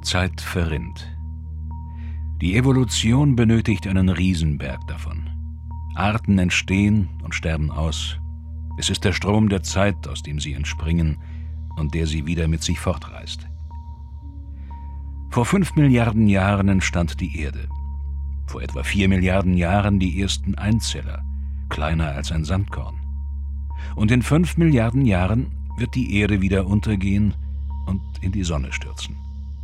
Zeit verrinnt. Die Evolution benötigt einen Riesenberg davon. Arten entstehen und sterben aus. Es ist der Strom der Zeit, aus dem sie entspringen und der sie wieder mit sich fortreißt. Vor 5 Milliarden Jahren entstand die Erde. Vor etwa 4 Milliarden Jahren die ersten Einzeller, kleiner als ein Sandkorn. Und in 5 Milliarden Jahren wird die Erde wieder untergehen und in die Sonne stürzen.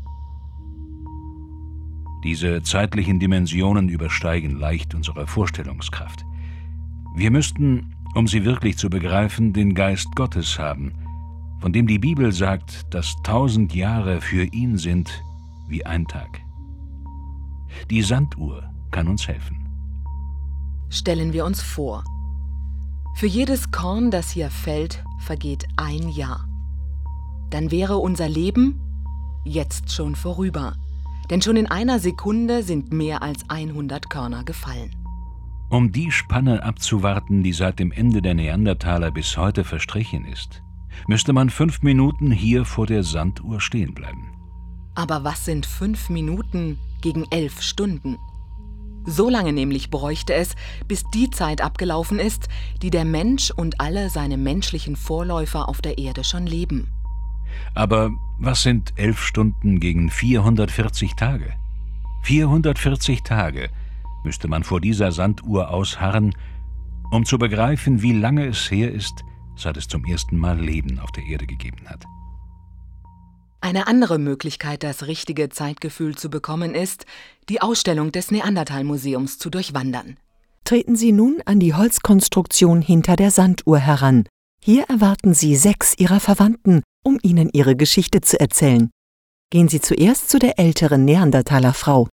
Diese zeitlichen Dimensionen übersteigen leicht unsere Vorstellungskraft. Wir müssten, um sie wirklich zu begreifen, den Geist Gottes haben, von dem die Bibel sagt, dass 1000 Jahre für ihn sind wie ein Tag. Die Sanduhr kann uns helfen. Stellen wir uns vor, für jedes Korn, das hier fällt, vergeht ein Jahr. Dann wäre unser Leben jetzt schon vorüber, denn schon in einer Sekunde sind mehr als 100 Körner gefallen. Um die Spanne abzuwarten, die seit dem Ende der Neandertaler bis heute verstrichen ist, müsste man 5 Minuten hier vor der Sanduhr stehen bleiben. Aber was sind 5 Minuten gegen 11 Stunden? So lange nämlich bräuchte es, bis die Zeit abgelaufen ist, die der Mensch und alle seine menschlichen Vorläufer auf der Erde schon leben. Aber was sind 11 Stunden gegen 440 Tage? 440 Tage müsste man vor dieser Sanduhr ausharren, um zu begreifen, wie lange es her ist, seit es zum ersten Mal Leben auf der Erde gegeben hat. Eine andere Möglichkeit, das richtige Zeitgefühl zu bekommen, ist, die Ausstellung des Neanderthal-Museums zu durchwandern. Treten Sie nun an die Holzkonstruktion hinter der Sanduhr heran. Hier erwarten Sie 6 Ihrer Verwandten, um Ihnen ihre Geschichte zu erzählen. Gehen Sie zuerst zu der älteren Neandertaler Frau.